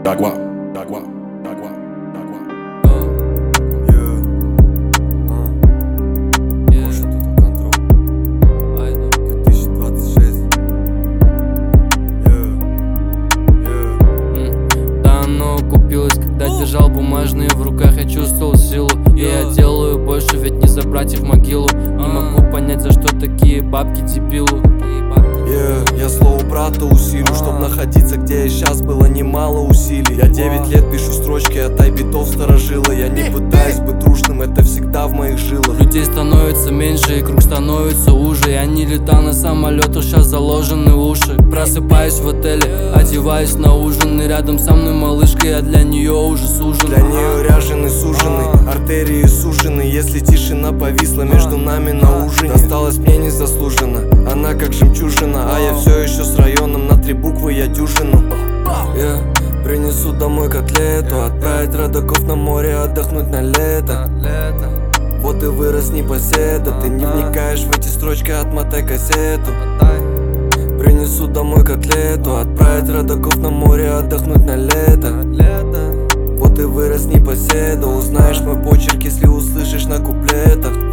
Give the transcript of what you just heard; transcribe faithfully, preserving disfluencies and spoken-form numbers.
Дагва, Дагва, Дагва, Дагва. Держал бумажные в руках, я чувствовал силу. И я делаю больше, ведь не забрать их в могилу. Не могу понять, за что такие бабки дебилу. Yeah, я слово брата усилю, чтоб находиться, где я сейчас, было немало усилий. Я девять лет пишу строчки от айбитов старожила. Я не пытаюсь быть трушным, это всегда в моих жилах. Людей становится меньше и круг становится уже. Я не летал на самолетах, сейчас заложены уши. Просыпаюсь в отеле, одеваюсь на ужин. И рядом со мной малышка, я для нее уже сужен. Для нее ряженый, суженый, артерии сужены. Если тишина повисла между нами на ужине, досталось мне незаслуженно, она как жемчужина. А я все еще с районом, на три буквы я дюжину. Я принесу домой котлету, отправить родаков на море, отдохнуть на лето. Вот и вырос непоседа, ты не вникаешь в эти строчки, отмотай кассету. Принесу домой котлету, отправить родаков на море, отдохнуть на лето. Вот и вырос непоседа, узнаешь мой почерк, если услышишь на куплетах.